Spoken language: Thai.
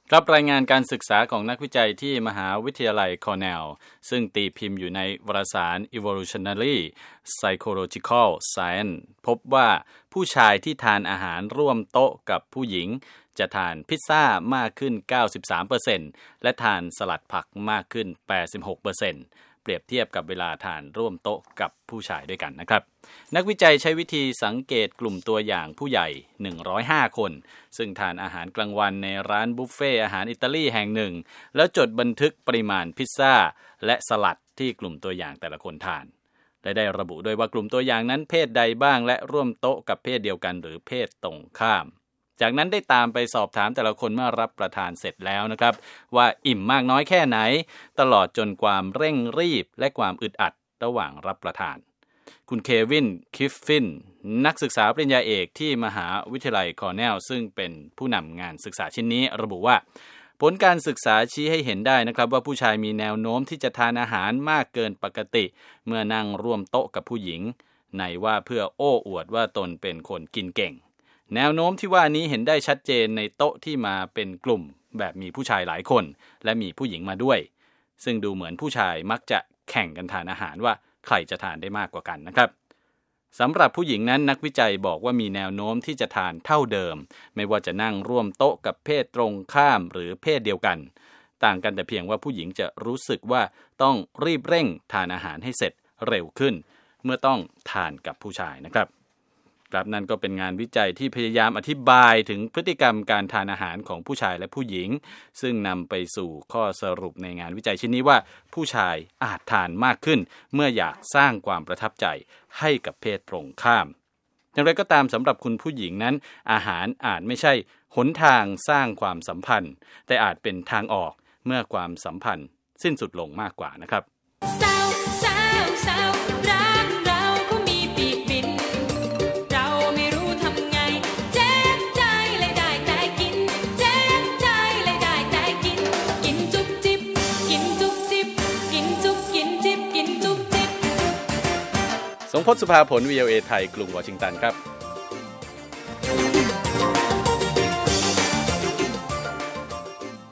ครับรายงานการศึกษาของนักวิจัยที่มหาวิทยาลัยคอร์เนลซึ่งตีพิมพ์อยู่ในวารสาร Evolutionary Psychological Science พบว่าผู้ชายที่ทานอาหารร่วมโต๊ะกับผู้หญิงจะทานพิซซ่ามากขึ้น 93% และทานสลัดผักมากขึ้น 86%เปรียบเทียบกับเวลาทานร่วมโต๊ะกับผู้ชายด้วยกันนะครับนักวิจัยใช้วิธีสังเกตกลุ่มตัวอย่างผู้ใหญ่105คนซึ่งทานอาหารกลางวันในร้านบุฟเฟ่อาหารอิตาลีแห่งหนึ่งแล้วจดบันทึกปริมาณพิซซ่าและสลัดที่กลุ่มตัวอย่างแต่ละคนทานและได้ระบุด้วยว่ากลุ่มตัวอย่างนั้นเพศใดบ้างและร่วมโต๊ะกับเพศเดียวกันหรือเพศตรงข้ามจากนั้นได้ตามไปสอบถามแต่ละคนเมื่อรับประทานเสร็จแล้วนะครับว่าอิ่มมากน้อยแค่ไหนตลอดจนความเร่งรีบและความอึดอัดระหว่างรับประทานคุณเควินคิฟฟินนักศึกษาปริญญาเอกที่มหาวิทยาลัยคอร์เนลซึ่งเป็นผู้นำงานศึกษาชิ้นนี้ระบุว่าผลการศึกษาชี้ให้เห็นได้นะครับว่าผู้ชายมีแนวโน้มที่จะทานอาหารมากเกินปกติเมื่อนั่งร่วมโต๊ะกับผู้หญิงในว่าเพื่อโอ้อวดว่าตนเป็นคนกินเก่งแนวโน้มที่ว่านี้เห็นได้ชัดเจนในโต๊ะที่มาเป็นกลุ่มแบบมีผู้ชายหลายคนและมีผู้หญิงมาด้วยซึ่งดูเหมือนผู้ชายมักจะแข่งกันทานอาหารว่าใครจะทานได้มากกว่ากันนะครับสำหรับผู้หญิงนั้นนักวิจัยบอกว่ามีแนวโน้มที่จะทานเท่าเดิมไม่ว่าจะนั่งร่วมโต๊ะกับเพศตรงข้ามหรือเพศเดียวกันต่างกันแต่เพียงว่าผู้หญิงจะรู้สึกว่าต้องรีบเร่งทานอาหารให้เสร็จเร็วขึ้นเมื่อต้องทานกับผู้ชายนะครับครับนั่นก็เป็นงานวิจัยที่พยายามอธิบายถึงพฤติกรรมการทานอาหารของผู้ชายและผู้หญิงซึ่งนำไปสู่ข้อสรุปในงานวิจัยชิ้นนี้ว่าผู้ชายอาจทานมากขึ้นเมื่ออยากสร้างความประทับใจให้กับเพศตรงข้ามอย่างไรก็ตามสำหรับคุณผู้หญิงนั้นอาหารอาจไม่ใช่หนทางสร้างความสัมพันธ์แต่อาจเป็นทางออกเมื่อความสัมพันธ์สิ้นสุดลงมากกว่านะครับสงพจน์ สุภาผล VOA ไทยกรุงวอชิงตันครับ